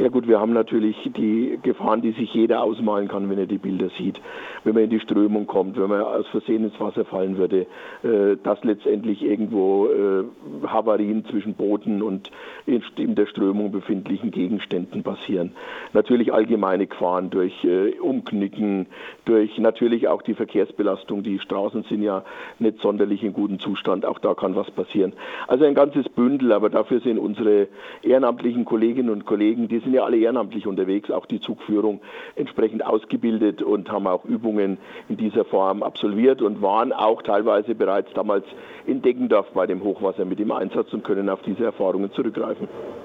Ja gut, wir haben natürlich die Gefahren, die sich jeder ausmalen kann, wenn er die Bilder sieht. Wenn man in die Strömung kommt, wenn man aus Versehen ins Wasser fallen würde, dass letztendlich irgendwo Havarien zwischen Booten und in der Strömung befindlichen Gegenständen passieren. Natürlich allgemeine Gefahren durch Umknicken, durch natürlich auch die Verkehrsbelastung. Die Straßen sind ja nicht sonderlich in gutem Zustand, auch da kann was passieren. Also ein ganzes Bündel, aber dafür sind unsere ehrenamtlichen Kolleginnen und Kollegen, die sind ja alle ehrenamtlich unterwegs, auch die Zugführung entsprechend ausgebildet und haben auch Übungen in dieser Form absolviert und waren auch teilweise bereits damals in Deggendorf bei dem Hochwasser mit im Einsatz und können auf diese Erfahrungen zurückgreifen.